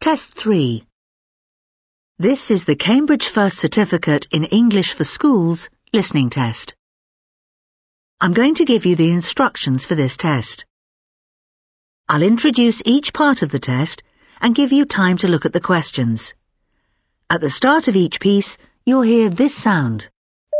Test 3. This is the Cambridge First Certificate in English for Schools listening test. I'm going to give you the instructions for this test. I'll introduce each part of the test and give you time to look at the questions. At the start of each piece, you'll hear this sound.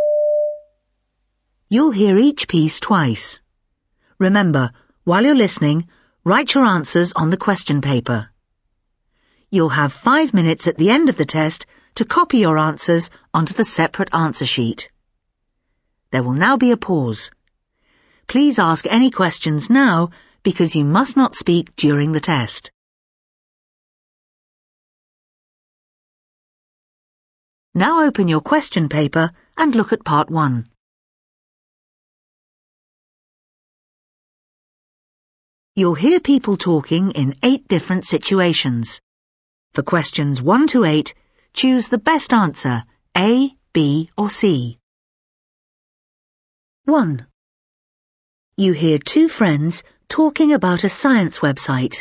You'll hear each piece twice. Remember, while you're listening, write your answers on the question paper. You'll have 5 minutes at the end of the test to copy your answers onto the separate answer sheet. There will now be a pause. Please ask any questions now because you must not speak during the test. Now open your question paper and look at part 1. You'll hear people talking in 8 different situations. For questions 1 to 8, choose the best answer, A, B or C. 1. You hear 2 friends talking about a science website.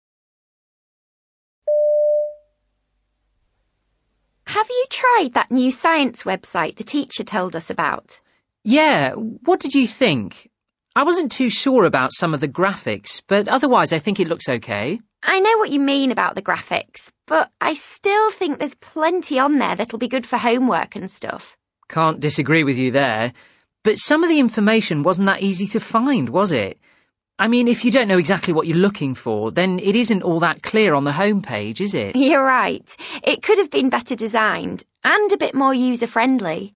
Have you tried that new science website the teacher told us about? Yeah, what did you think? I wasn't too sure about some of the graphics, but otherwise I think it looks okay. I know what you mean about the graphics, but I still think there's plenty on there that'll be good for homework and stuff. Can't disagree with you there, but some of the information wasn't that easy to find, was it? I mean, if you don't know exactly what you're looking for, then it isn't all that clear on the homepage, is it? You're right. It could have been better designed and a bit more user-friendly.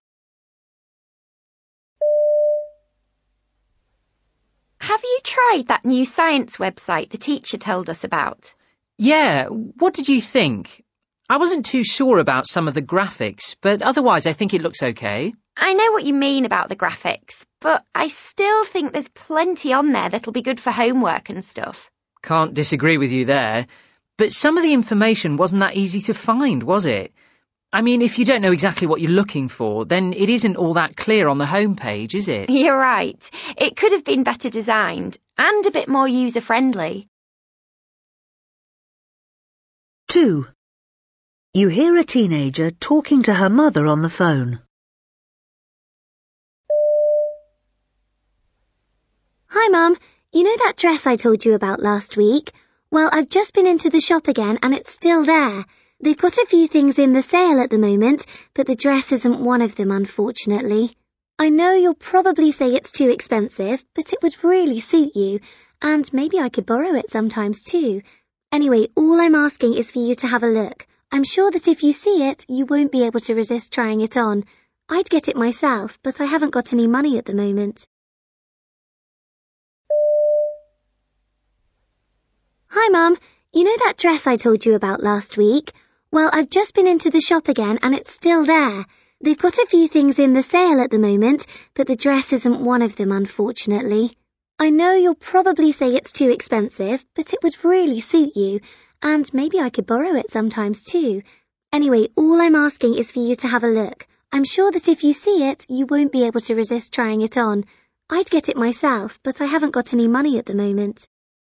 Have you tried that new science website the teacher told us about? Yeah, what did you think? I wasn't too sure about some of the graphics, but otherwise I think it looks okay. I know what you mean about the graphics, but I still think there's plenty on there that'll be good for homework and stuff. Can't disagree with you there, but some of the information wasn't that easy to find, was it? I mean, if you don't know exactly what you're looking for, then it isn't all that clear on the homepage, is it? You're right. It could have been better designed and a bit more user-friendly. 2. You hear a teenager talking to her mother on the phone. Hi, Mum. You know that dress I told you about last week? Well, I've just been into the shop again and it's still there. They've got a few things in the sale at the moment, but the dress isn't one of them, unfortunately. I know you'll probably say it's too expensive, but it would really suit you, and maybe I could borrow it sometimes too. Anyway, all I'm asking is for you to have a look. I'm sure that if you see it, you won't be able to resist trying it on. I'd get it myself, but I haven't got any money at the moment. Hi, Mum. You know that dress I told you about last week? Well, I've just been into the shop again and it's still there. They've got a few things in the sale at the moment, but the dress isn't one of them, unfortunately. I know you'll probably say it's too expensive, but it would really suit you, and maybe I could borrow it sometimes too. Anyway, all I'm asking is for you to have a look. I'm sure that if you see it, you won't be able to resist trying it on. I'd get it myself, but I haven't got any money at the moment.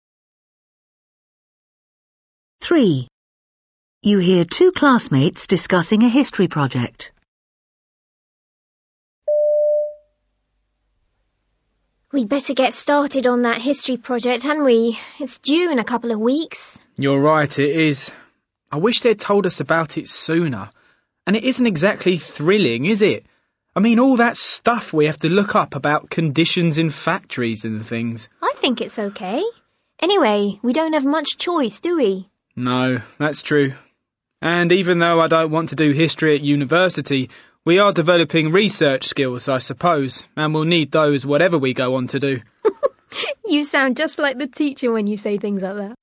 3. You hear 2 classmates discussing a history project. We'd better get started on that history project, hadn't we? It's due in a couple of weeks. You're right, it is. I wish they'd told us about it sooner. And it isn't exactly thrilling, is it? I mean, all that stuff we have to look up about conditions in factories and things. I think it's okay. Anyway, we don't have much choice, do we? No, that's true. And even though I don't want to do history at university, we are developing research skills, I suppose, and we'll need those whatever we go on to do. You sound just like the teacher when you say things like that.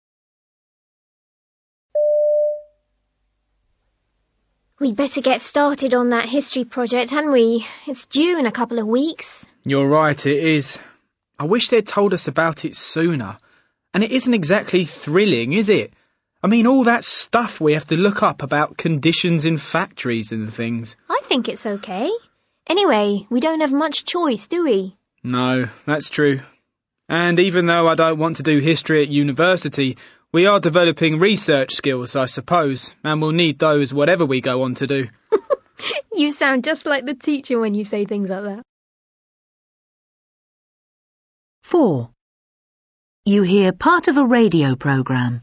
We'd better get started on that history project, hadn't we? It's due in a couple of weeks. You're right, it is. I wish they'd told us about it sooner. And it isn't exactly thrilling, is it? I mean, all that stuff we have to look up about conditions in factories and things. I think it's okay. Anyway, we don't have much choice, do we? No, that's true. And even though I don't want to do history at university, We are developing research skills, I suppose, and we'll need those whatever we go on to do. You sound just like the teacher when you say things like that. 4. You hear part of a radio program.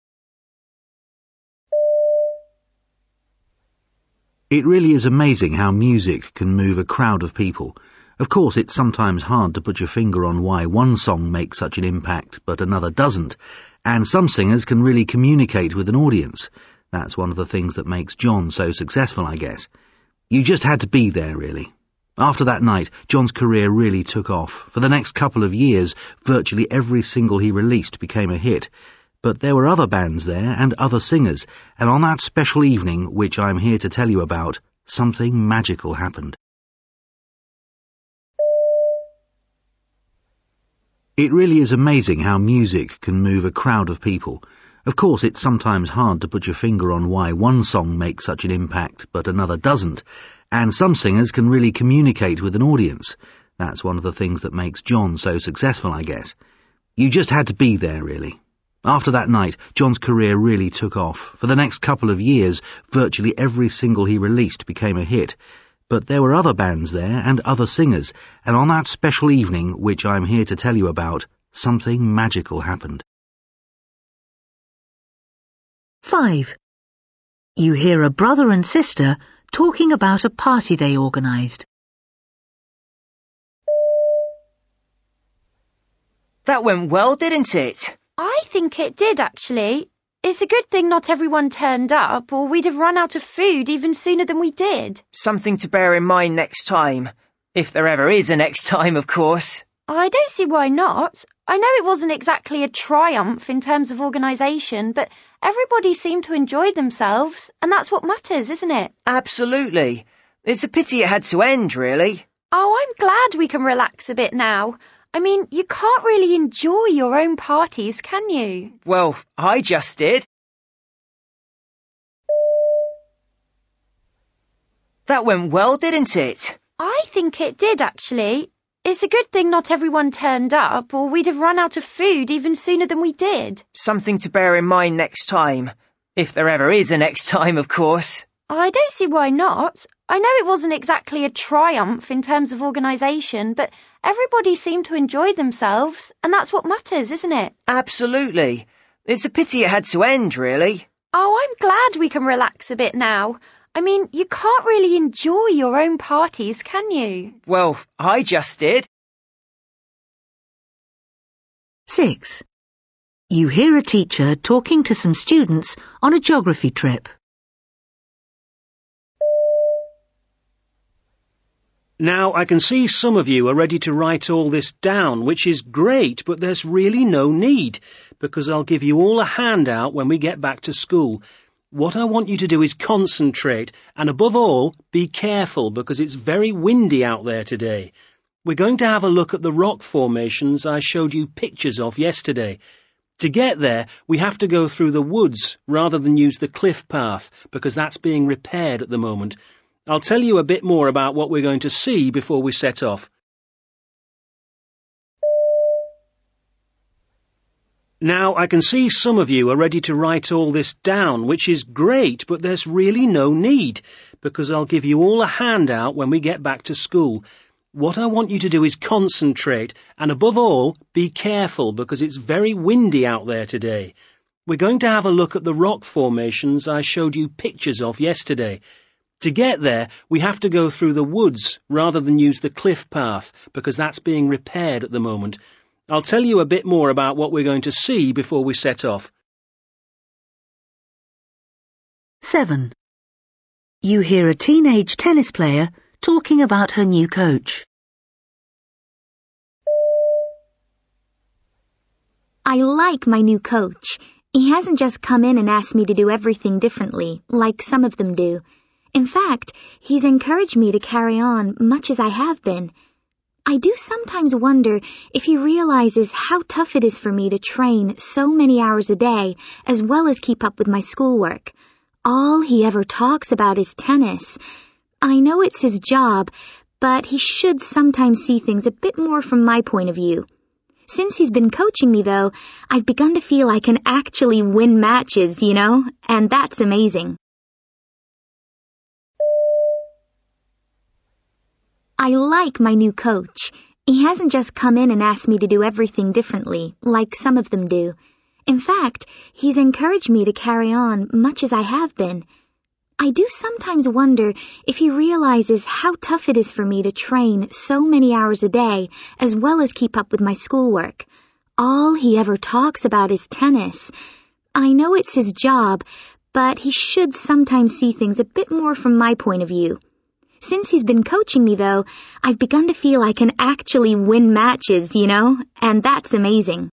It really is amazing how music can move a crowd of people. Of course, it's sometimes hard to put your finger on why one song makes such an impact, but another doesn't. And some singers can really communicate with an audience. That's one of the things that makes John so successful, I guess. You just had to be there, really. After that night, John's career really took off. For the next couple of years, virtually every single he released became a hit. But there were other bands there and other singers, and on that special evening, which I'm here to tell you about, something magical happened. It really is amazing how music can move a crowd of people. Of course, it's sometimes hard to put your finger on why one song makes such an impact, but another doesn't. And some singers can really communicate with an audience. That's one of the things that makes John so successful, I guess. You just had to be there, really. After that night, John's career really took off. For the next couple of years, virtually every single he released became a hit. But there were other bands there and other singers, and on that special evening, which I'm here to tell you about, something magical happened. 5. You hear a brother and sister talking about a party they organised. That went well, didn't it? I think it did, actually. It's a good thing not everyone turned up, or we'd have run out of food even sooner than we did. Something to bear in mind next time. If there ever is a next time, of course. I don't see why not. I know it wasn't exactly a triumph in terms of organisation, but everybody seemed to enjoy themselves, and that's what matters, isn't it? Absolutely. It's a pity it had to end, really. Oh, I'm glad we can relax a bit now. I mean, you can't really enjoy your own parties, can you? Well, I just did. That went well, didn't it? I think it did, actually. It's a good thing not everyone turned up, or we'd have run out of food even sooner than we did. Something to bear in mind next time. If there ever is a next time, of course. I don't see why not. I know it wasn't exactly a triumph in terms of organisation, but everybody seemed to enjoy themselves, and that's what matters, isn't it? Absolutely. It's a pity it had to end, really. Oh, I'm glad we can relax a bit now. I mean, you can't really enjoy your own parties, can you? Well, I just did. 6. You hear a teacher talking to some students on a geography trip. Now, I can see some of you are ready to write all this down, which is great, but there's really no need, because I'll give you all a handout when we get back to school. What I want you to do is concentrate, and above all, be careful, because it's very windy out there today. We're going to have a look at the rock formations I showed you pictures of yesterday. To get there, we have to go through the woods rather than use the cliff path, because that's being repaired at the moment. I'll tell you a bit more about what we're going to see before we set off. Now, I can see some of you are ready to write all this down, which is great, but there's really no need, because I'll give you all a handout when we get back to school. What I want you to do is concentrate, and above all, be careful, because it's very windy out there today. We're going to have a look at the rock formations I showed you pictures of yesterday. To get there, we have to go through the woods rather than use the cliff path, because that's being repaired at the moment. I'll tell you a bit more about what we're going to see before we set off. 7. You hear a teenage tennis player talking about her new coach. I like my new coach. He hasn't just come in and asked me to do everything differently, like some of them do. In fact, he's encouraged me to carry on much as I have been. I do sometimes wonder if he realizes how tough it is for me to train so many hours a day, as well as keep up with my schoolwork. All he ever talks about is tennis. I know it's his job, but he should sometimes see things a bit more from my point of view. Since he's been coaching me, though, I've begun to feel I can actually win matches, and that's amazing. I like my new coach. He hasn't just come in and asked me to do everything differently, like some of them do. In fact, he's encouraged me to carry on much as I have been. I do sometimes wonder if he realizes how tough it is for me to train so many hours a day, as well as keep up with my schoolwork. All he ever talks about is tennis. I know it's his job, but he should sometimes see things a bit more from my point of view. Since he's been coaching me, though, I've begun to feel I can actually win matches, and that's amazing.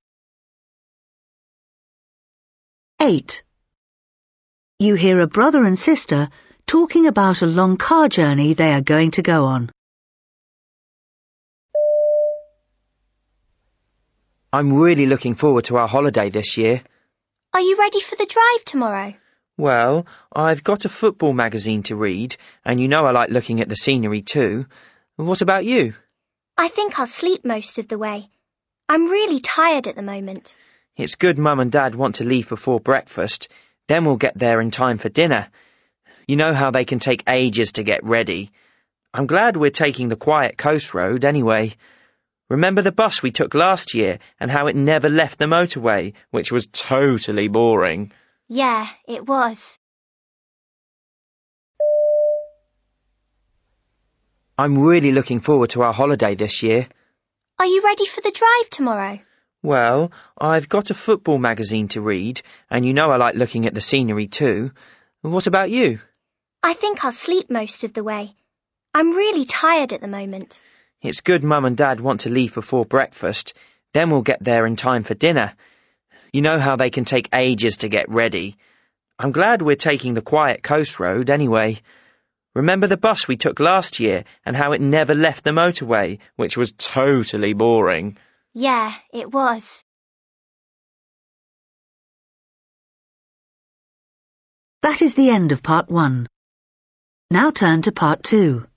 8. You hear a brother and sister talking about a long car journey they are going to go on. I'm really looking forward to our holiday this year. Are you ready for the drive tomorrow? Well, I've got a football magazine to read, and you know I like looking at the scenery too. What about you? I think I'll sleep most of the way. I'm really tired at the moment. It's good Mum and Dad want to leave before breakfast. Then we'll get there in time for dinner. You know how they can take ages to get ready. I'm glad we're taking the quiet coast road anyway. Remember the bus we took last year and how it never left the motorway, which was totally boring? Yeah, it was. I'm really looking forward to our holiday this year. Are you ready for the drive tomorrow? Well, I've got a football magazine to read, and you know I like looking at the scenery too. What about you? I think I'll sleep most of the way. I'm really tired at the moment. It's good Mum and Dad want to leave before breakfast. Then we'll get there in time for dinner. You know how they can take ages to get ready. I'm glad we're taking the quiet coast road anyway. Remember the bus we took last year and how it never left the motorway, which was totally boring? Yeah, it was. That is the end of part 1. Now turn to part 2.